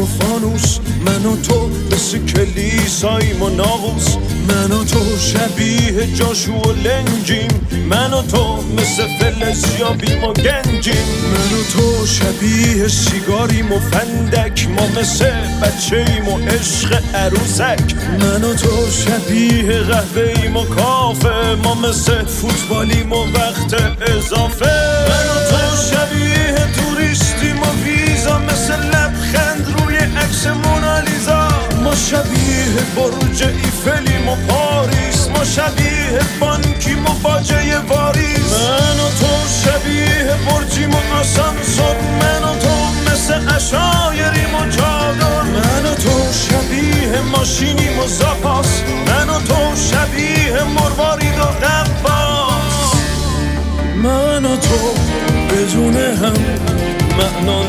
فانوس، من و تو مثل کلیساییم و ناقوس. من و تو شبیه جاشو و لنجیم، من و تو مثل فلزیابیم و گنجیم. من و تو شبیه سیگاریم و فندک، ما مثل بچه‌ایم و عشق عروسک. من و تو شبیه قهوه‌ایم و کافه، ما مثل فوتبالیم و وقت اضافه. من و تو شبیه توریستیم و ویزا، مثل لبخند روی عکس مونالیزا. ما شبیه برج ایفلیم و پاریس، ما شبیه بانکیم و باجه واریس. من و تو شبیه برجیم و آسانسور، من و تو مثل عشایریم و چادر. من و تو شبیه ماشینیم و زاپاس، من و تو شبیه مروارید و غواص. من و تو بدون هم معنا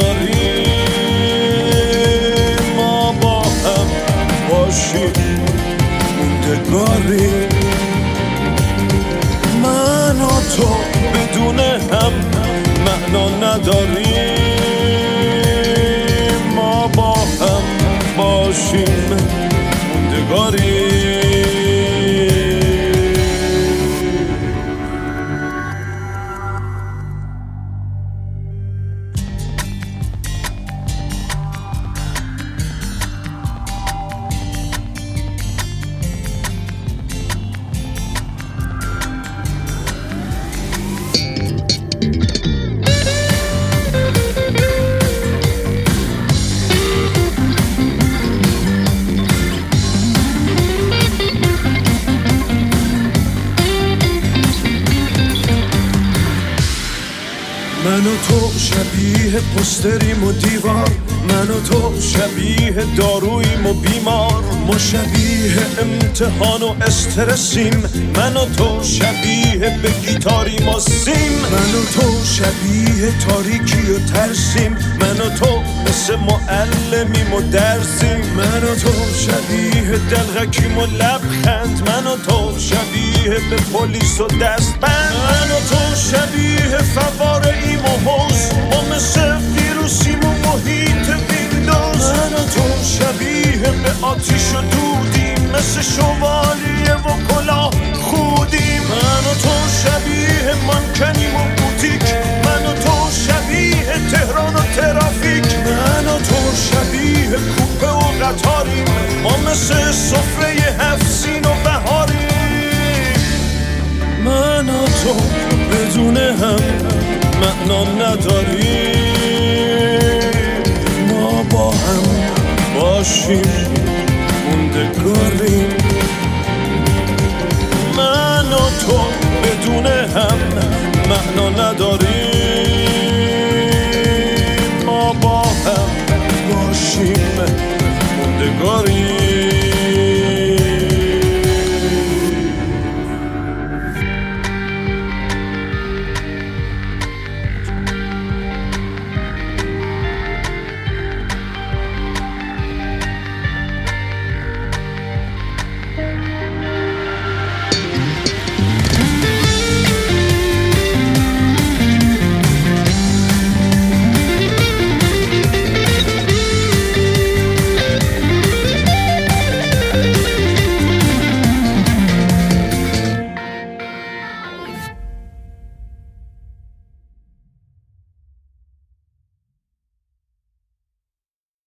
نداریم، ما با هم باشیم موندگاریم. من و تو بدون هم معنا نداریم، ما با هم باشیم موندگاریم. من و تو شبیه پستریم و دیوار، من و تو شبیه داروییم و بیمار. ما شبیه امتحان و استرسیم، من و تو شبیه به گیتاریم و سیم. من و تو شبیه تاریکی و ترسیم، من و تو مثل معلمیم و درسیم. من و تو شبیه دلغکیم و لبخند، من و تو شبیه به پلیس و دستبند. من و تو شبیه فواره‌ایم و حوض، ما مثل ویروسیم و محیط ویندوز. من و تو شبیه به آتیش و دودیم، مثل شوالیه و کلاه خودیم. من و تو شبیه مانکنیم و بوتیک، من و تو شبیه تهران و ترافیک. من و تو شبیه کوپه و قطاریم، ما مثل سفره 7 سین و بهاریم. من و تو بدون هم معنا نداریم، ما با هم باشیم موندگاریم. من و تو بدون هم معنا نداریم، ما با هم باشیم موندگاریم.